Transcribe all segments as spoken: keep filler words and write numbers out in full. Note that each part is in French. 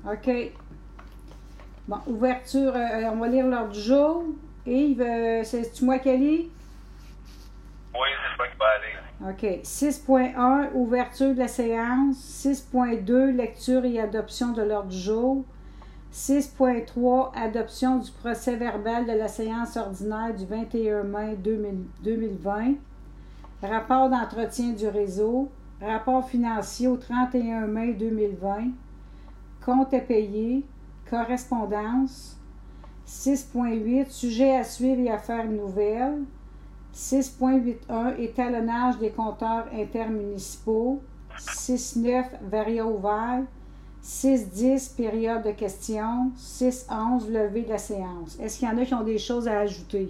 OK. Bon, ouverture, euh, on va lire l'ordre du jour. Yves, euh, c'est-tu moi qui lis? Oui, c'est toi qui vas aller. OK. six point un, ouverture de la séance. six point deux, lecture et adoption de l'ordre du jour. six point trois, adoption du procès verbal de la séance ordinaire du vingt et un mai deux mille vingt. Rapport d'entretien du réseau. Rapport financier au trente et un mai deux mille vingt. Compte à payer. Correspondance. six point huit, sujet à suivre et affaires nouvelles. six point huit point un, étalonnage des compteurs intermunicipaux. six point neuf, varia ouvert. six point dix, période de questions. six point onze, levée de la séance. Est-ce qu'il y en a qui ont des choses à ajouter?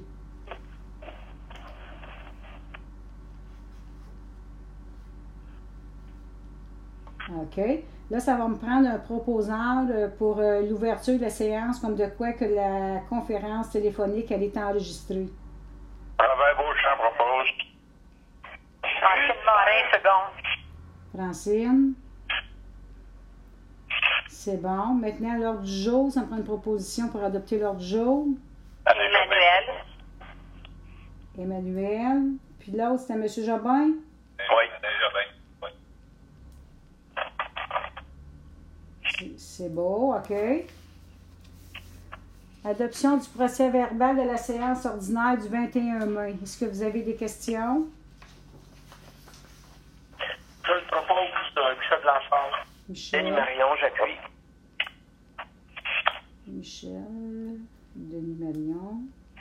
OK. Là, ça va me prendre un proposant pour euh, l'ouverture de la séance, comme de quoi que la conférence téléphonique, elle est enregistrée. Robert Beauchamp propose. Francine Morin, seconde. Francine. C'est bon. Maintenant, l'ordre du jour, ça me prend une proposition pour adopter l'ordre du jour. Emmanuel. Emmanuel. Puis l'autre, c'était M. Jobin. Oui, c'est Jobin. Oui. C'est- C'est beau, OK. Adoption du procès verbal de la séance ordinaire du vingt et un mai. Est-ce que vous avez des questions? Je le propose, euh, Michel Blanchard. Michel. Denis Marion, j'appuie. Michel. Denis Marion.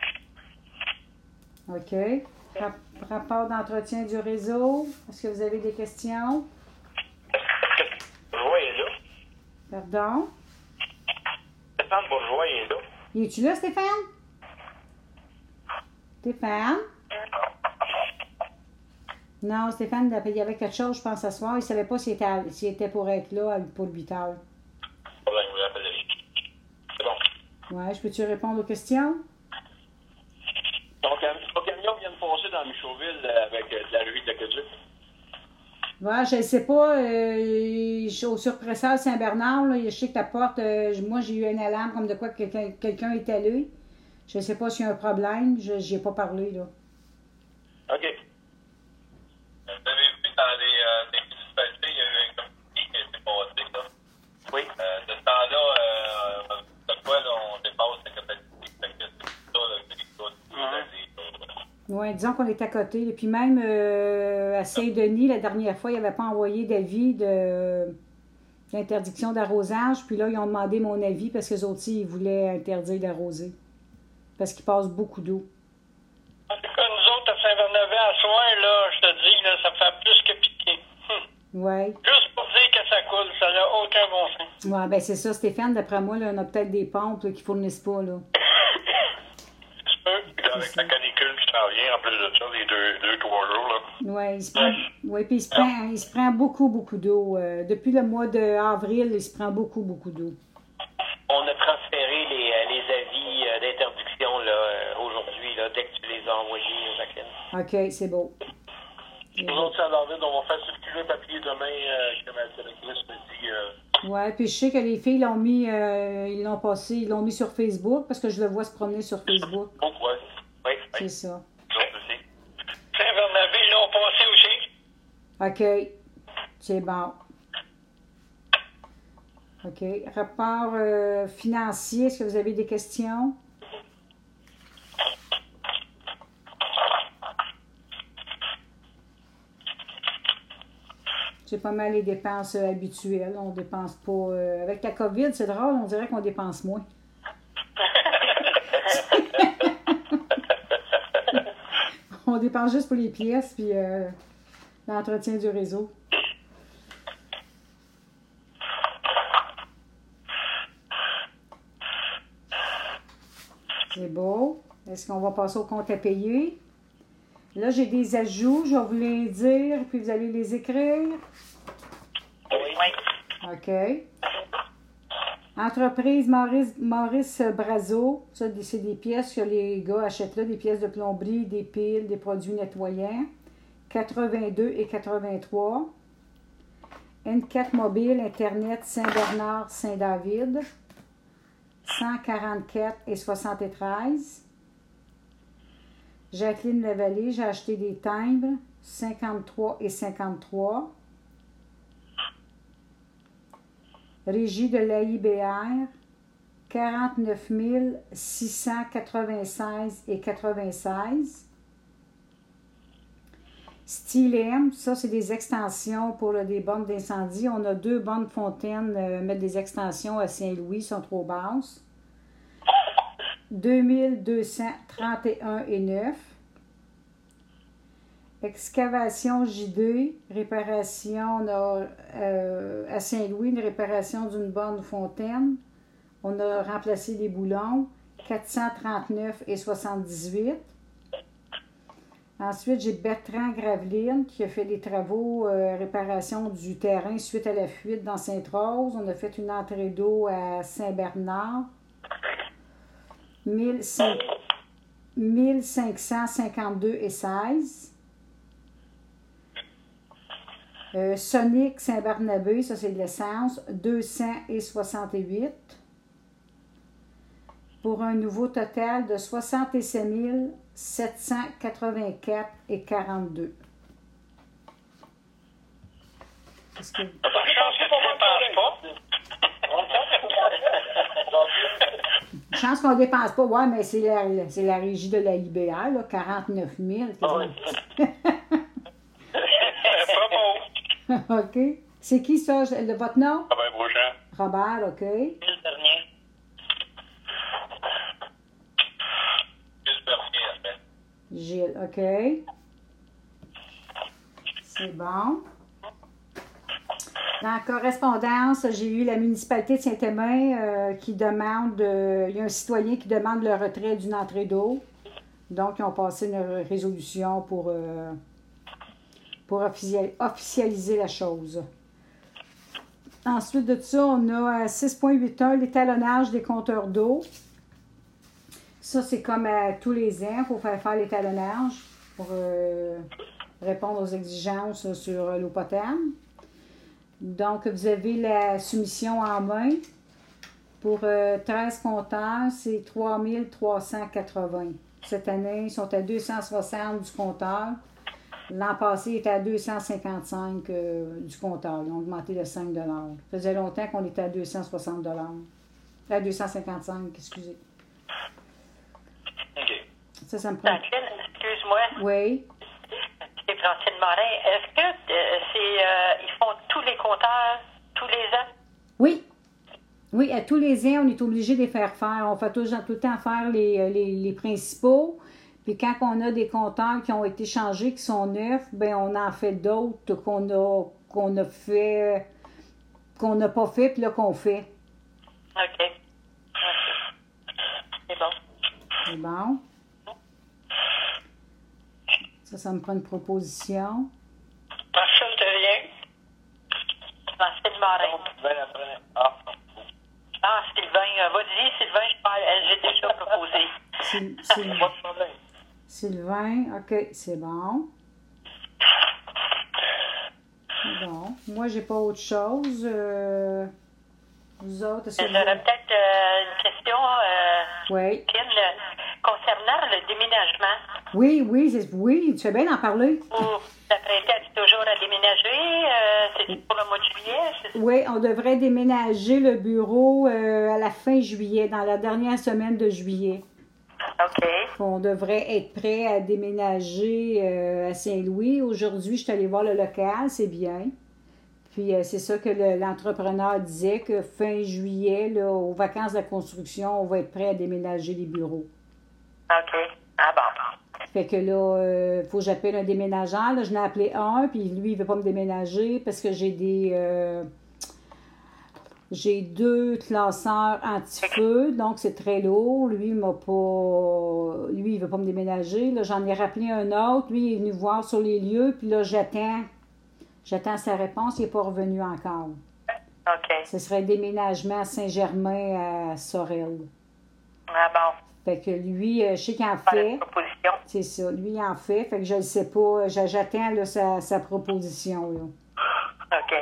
OK. Rap- rapport d'entretien du réseau. Est-ce que vous avez des questions? Bourgeois est là. Pardon? Stéphane Bourgeois est là. Y es-tu là, Stéphane? Stéphane? Non, Stéphane, il y avait quelque chose, je pense, ce soir. Il ne savait pas s'il était, à- s'il était pour être là pour huit heures. Problème, vous l'appellerez. C'est bon. Ouais, je peux-tu répondre aux questions? Ton, cam ton camion vient de passer dans Michauville euh, avec euh, de la rue de l'Aqueduc. Ouais, je ne sais pas. Euh, je suis au surpresseur Saint-Bernard, là, je sais que ta porte, euh, moi, j'ai eu une alarme comme de quoi que quelqu'un quelqu'un est allé. Je ne sais pas s'il y a un problème. Je n'y ai pas parlé, là. OK. Vous avez vu dans les, euh, les municipalités, il y a eu un comité qui a été passé, là. Oui. Euh, de ce temps-là, euh, de quoi, là, on dépasse la capacité. Fait que c'est ça, là, que les gars, Mhm. Oui, disons qu'on est à côté. Et puis même euh, à Saint-Denis, la dernière fois, ils n'avaient pas envoyé d'avis de d'interdiction d'arrosage. Puis là, ils ont demandé mon avis parce que les autres, ils voulaient interdire d'arroser. Parce qu'ils passent beaucoup d'eau. En tout cas, nous autres, à Saint-Bernabé, à soir, là, je te dis, là, ça fait plus que piquer. Hum. Oui. Juste pour dire que ça coule, ça n'a aucun bon sens. Ouais, ben c'est ça, Stéphane. D'après moi, là, on a peut-être des pompes là, qui ne fournissent pas, là. Tu peux. Puis avec la canicule qui s'en vient, en plus de ça, les deux, deux trois jours, là. Oui, il se prend, ouais, puis il se prend, il se prend beaucoup, beaucoup d'eau. Euh, depuis le mois d'avril, il se prend beaucoup, beaucoup d'eau. On a transféré les, euh, les avis euh, d'interdiction là, euh, aujourd'hui, là, dès que tu les as envoyés, Jacqueline. OK, c'est beau. Nous autres, à David, on va faire circuler le papier demain, euh, comme la directrice me dit. Euh... Ouais, puis je sais que les filles l'ont mis, euh, ils l'ont passé, ils l'ont mis sur Facebook parce que je le vois se promener sur Facebook. Oh, ouais. Oui, oui. C'est ça. Nous autres aussi. Saint-Bernabé, ils l'ont passé aussi. OK. C'est bon. OK. Rapport euh, financier, est-ce que vous avez des questions? C'est pas mal les dépenses euh, habituelles. On dépense pas. euh, avec la COVID, c'est drôle, on dirait qu'on dépense moins. On dépense juste pour les pièces puis euh, l'entretien du réseau. C'est beau. Est-ce qu'on va passer au compte à payer? Là, j'ai des ajouts. Je vais vous les dire, puis vous allez les écrire. Oui. OK. Entreprise Maurice, Maurice Brazo. Ça, c'est des pièces que les gars achètent là, des pièces de plomberie, des piles, des produits nettoyants. quatre-vingt-deux et quatre-vingt-trois. N quatre Mobile, Internet Saint-Bernard-Saint-David, cent quarante-quatre et soixante-treize. Jacqueline Lavallée, j'ai acheté des timbres, cinquante-trois et cinquante-trois. Régie de l'A I B R, quarante-neuf mille six cent quatre-vingt-seize et quatre-vingt-seize. Stylem, ça c'est des extensions pour là, des bornes d'incendie. On a deux bornes fontaines, euh, mettre des extensions à Saint-Louis, sont trop basses. deux mille deux cent trente et un et neuf. Excavation J D, réparation, on a euh, à Saint-Louis, une réparation d'une borne fontaine. On a remplacé les boulons, quatre cent trente-neuf et soixante-dix-huit. Ensuite, j'ai Bertrand Graveline qui a fait des travaux, euh, réparation du terrain suite à la fuite dans Sainte-Rose. On a fait une entrée d'eau à Saint-Bernard. mille cinq cent cinquante-deux et seize. Euh, Sonic Saint-Barnabé, ça c'est de l'essence, deux cents et soixante-huit. Pour un nouveau total de soixante-sept mille sept cent quatre-vingt-quatre et quarante-deux. Est-ce que... Bonne chance que tu ne dépenses pas. Chance qu'on ne dépense pas. Ouais, mais c'est la, c'est la régie de la I B R, là, quarante-neuf mille. OK. C'est qui ça? Le, votre nom? Robert Beauchamp. Robert, OK. Gilles Bernier. Gilles Bernier, en fait. Gilles, OK. C'est bon. Dans la correspondance, j'ai eu la municipalité de Saint-Aimé euh, qui demande, euh, il y a un citoyen qui demande le retrait d'une entrée d'eau. Donc, ils ont passé une résolution pour, euh, pour officialiser la chose. Ensuite de ça, on a six point huit un, l'étalonnage des compteurs d'eau. Ça, c'est comme à tous les ans, il faut faire faire l'étalonnage pour euh, répondre aux exigences sur l'eau potable. Donc, vous avez la soumission en main. Pour euh, treize compteurs, c'est trois mille trois cent quatre-vingts. Cette année, ils sont à deux cent soixante du compteur. L'an passé, ils étaient à deux cent cinquante-cinq euh, du compteur. Ils ont augmenté de cinq dollars. Ça faisait longtemps qu'on était à deux cent soixante dollars. À deux cent cinquante-cinq, excusez. OK. Ça, ça me prend... Jacqueline, excuse-moi. Oui. C'est Francine Morin. Est-ce que euh, c'est euh, ils font tous les compteurs tous les ans? Oui. Oui, à tous les ans, on est obligé de les faire faire. On fait toujours, tout le temps faire les, les, les principaux. Puis quand on a des compteurs qui ont été changés, qui sont neufs, ben on en fait d'autres qu'on a qu'on a fait qu'on n'a pas fait, puis là qu'on fait. OK. OK. C'est bon. C'est bon. Ça, ça me prend une proposition. Personne de rien. Francine Morin. Ah. Ah, Sylvain. Euh, vas-y, Sylvain, je parle. euh, J'ai déjà proposé. Syl- Syl- Pas de problème. Sylvain, OK, c'est bon. Bon, moi, j'ai pas autre chose. Euh, vous autres, est-ce que vous... J'aurais peut-être euh, une question, euh, Oui. Kim, le- concernant le déménagement. Oui, oui, c'est- oui, tu fais bien d'en parler. Vous apprêtez toujours à déménager? Euh, c'est pour le mois de juillet? C'est- Oui, on devrait déménager le bureau euh, à la fin juillet, dans la dernière semaine de juillet. OK. On devrait être prêt à déménager euh, à Saint-Louis. Aujourd'hui, je suis allée voir le local, c'est bien. Puis euh, c'est ça que le- l'entrepreneur disait, que fin juillet, là, aux vacances de la construction, on va être prêt à déménager les bureaux. OK. Ah bon. Fait que là, il faut que j'appelle un déménageur. Là, je n'ai appelé un, puis lui, il ne veut pas me déménager parce que j'ai des... euh, j'ai deux classeurs anti-feu, donc c'est très lourd. Lui, il m'a pas... Lui, il veut pas me déménager. Là, j'en ai rappelé un autre. Lui, il est venu voir sur les lieux, puis là, j'attends. J'attends sa réponse. Il n'est pas revenu encore. OK. Ce serait un déménagement à Saint-Germain à Sorel. Ah bon. Fait que lui, euh, je sais qu'il en Pas fait. de proposition. C'est ça. Lui, il en fait. Fait que je ne sais pas. J'a- J'attends là, sa, sa proposition. Là. OK.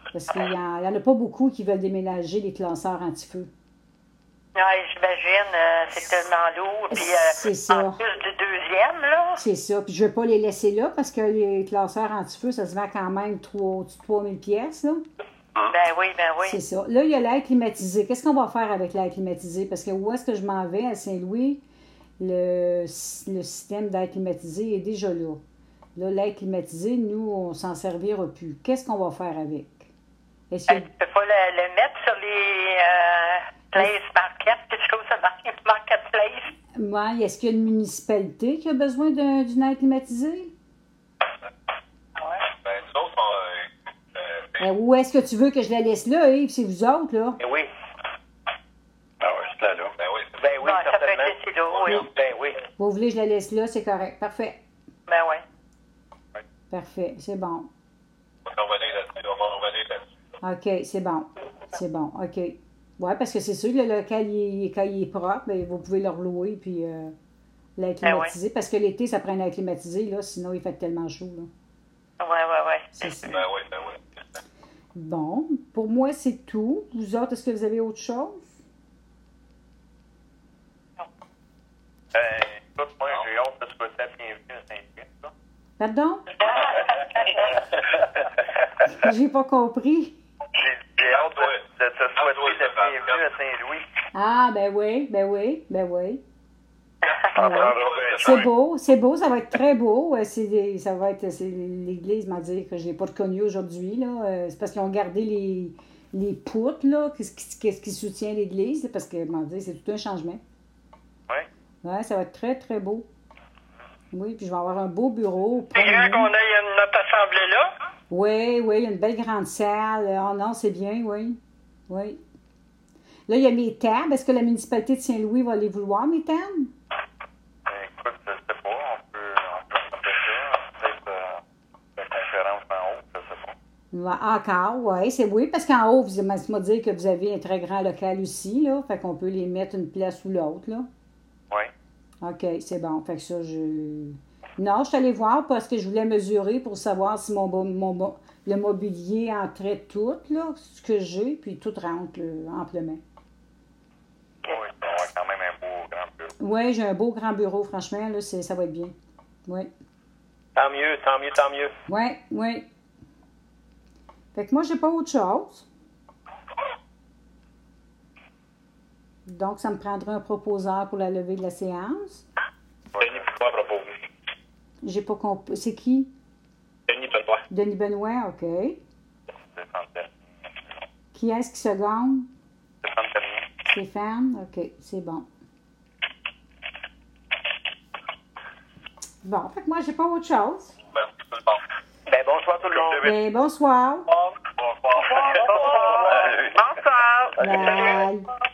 Parce qu'il n'y en, en a pas beaucoup qui veulent déménager les classeurs anti-feu. Oui, j'imagine, euh, c'est tellement lourd. Puis, euh, c'est ça. En plus du deuxième, là. C'est ça. Puis je ne veux pas les laisser là parce que les classeurs anti-feu, ça se vend quand même trois mille pièces là. Ben oui, ben oui. C'est ça. Là, il y a l'air climatisé. Qu'est-ce qu'on va faire avec l'air climatisé? Parce que où est-ce que je m'en vais à Saint-Louis? Le, le système d'air climatisé est déjà là. Là, l'air climatisé, nous, on s'en servira plus. Qu'est-ce qu'on va faire avec? Est-ce que... Tu peux pas le, le mettre sur les euh, place market, quelque chose de marketplace? Ouais, est-ce qu'il y a une municipalité qui a besoin d'un, d'une air climatisé? Ouais. Ben, nous autres, on, euh, Euh, où est-ce que tu veux que je la laisse là, Yves? C'est vous autres, là? Ben oui. Ah ouais, c'est là, là. Ben oui, c'est Ben oui, Ouais, ça peut certainement. être laissé là, oui. Ben oui. Vous voulez que je la laisse là? C'est correct. Parfait. Ben oui. Parfait. C'est bon. On va revenir là-dessus. On va revenir là-dessus. OK, c'est bon. C'est bon. OK. Oui, parce que c'est sûr, le local, il est, quand il est propre, bien, vous pouvez le relouer puis euh, l'air climatisé. Parce que l'été, ça prend un air climatisé, là, sinon il fait tellement chaud. Là. Ouais, ouais, ouais. C'est ça. Ben oui, ben oui. Bon, pour moi, c'est tout. Vous autres, est-ce que vous avez autre chose? Ben, écoute, moi, j'ai hâte de te souhaiter la bienvenue à Saint-Louis, ça. Pardon? J'ai pas compris. J'ai hâte de, de te souhaiter la bienvenue à Saint-Louis. Ah, ben oui, ben oui, ben oui. Ah, Ouais. ben, C'est beau, c'est beau, ça va être très beau. Euh, C'est des- ça va être, c'est l'église m'a dit que je l'ai pas reconnue aujourd'hui là. Euh, C'est parce qu'ils ont gardé les, les poutres là, qu'est-ce qui, qu'est-ce qui soutient l'église, c'est parce que m'a dit c'est tout un changement. Oui. Ouais, ça va être très très beau. Oui, puis je vais avoir un beau bureau. C'est grand premier. qu'on ait notre assemblée là. Oui, oui, il y a une belle grande salle. Oh non, c'est bien, oui. Oui. Là, il y a mes tables. Est-ce que la municipalité de Saint-Louis va les vouloir, mes tables? Ben, écoute, je sais pas, on peut, on peut faire ça. Peut-être euh, la conférence en haut, je sais pas. Ouais, encore, oui, c'est oui, parce qu'en haut, vous m'avez dit que vous avez un très grand local aussi, là. Fait qu'on peut les mettre une place ou l'autre, là. Oui. OK, c'est bon. Fait que ça, je... Non, je suis allée voir parce que je voulais mesurer pour savoir si mon, mo- mon, mo- le mobilier entrait tout, là, ce que j'ai, puis tout rentre là, amplement. Oui, on va quand même un beau grand bureau. Oui, j'ai un beau grand bureau, franchement, là, c'est, ça va être bien. Oui. Tant mieux, tant mieux, tant mieux. Oui, oui. Fait que moi, j'ai pas autre chose. Donc, ça me prendrait un proposeur pour la levée de la séance. Denis Benoît propose. J'ai pas compris. C'est qui? Denis Benoît. Denis Benoît, OK. Stéphane. Qui est-ce qui se gagne? Stéphane Terrien. Stéphane? OK, c'est bon. Bon, fait que moi, j'ai pas autre chose. Ben, c'est bon. Ben bonsoir tout le monde. Ben, bonsoir. Bonsoir. Bonsoir. Bye.